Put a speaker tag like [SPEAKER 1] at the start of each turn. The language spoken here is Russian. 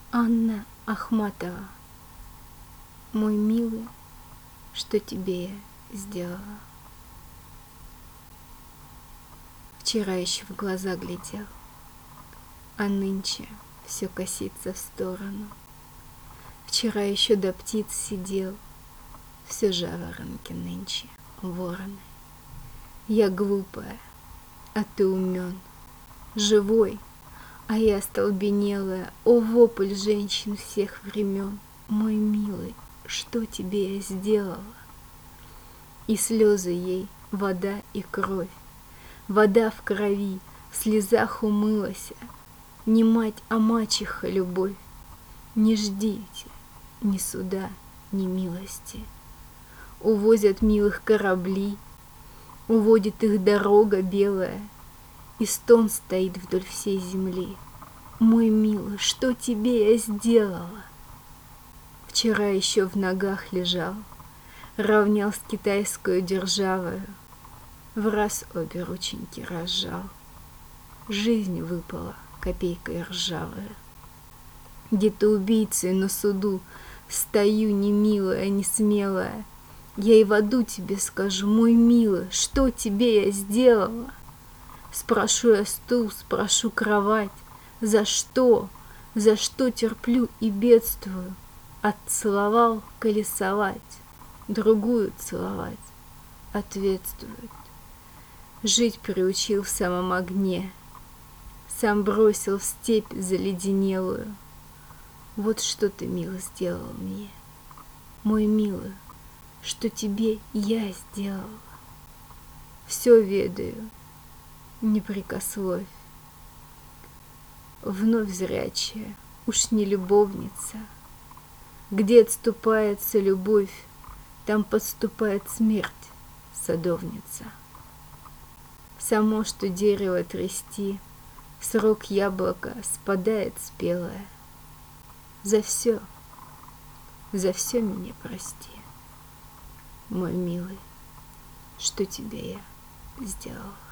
[SPEAKER 1] Анна Ахматова. Мой милый, что тебе я сделала? Вчера еще в глаза глядел, а нынче все косится в сторону. Вчера еще до птиц сидел, все жаворонки нынче вороны. Я глупая, а ты умен, живой, а я остолбенелая. О, вопль женщин всех времен! Мой милый, что тебе я сделала? И слезы ей, вода и кровь, вода в крови, в слезах умылася. Не мать, а мачеха любовь. Не ждите ни суда, ни милости. Увозят милых корабли, уводит их дорога белая, и стон стоит вдоль всей земли. Мой милый, что тебе я сделала? Вчера еще в ногах лежал, равнял с китайскую державою, враз обе рученьки разжал. Жизнь выпала копейкой ржавая. Где-то убийцей на суду стою, не милая, не смелая. Я и в аду тебе скажу, мой милый, что тебе я сделала? Спрошу я стул, спрошу кровать. За что? За что терплю и бедствую? Отцеловал колесовать, другую целовать. Ответствует. Жить приучил в самом огне, сам бросил в степь заледенелую. Вот что ты, милый, сделал мне, мой милый, что тебе я сделала. Все ведаю, не прикословь. Вновь зрячая, уж не любовница. Где отступается любовь, там подступает смерть, садовница. Само, что дерево трясти, в срок яблоко спадает спелое. За все меня прости, мой милый, что тебе я сделала.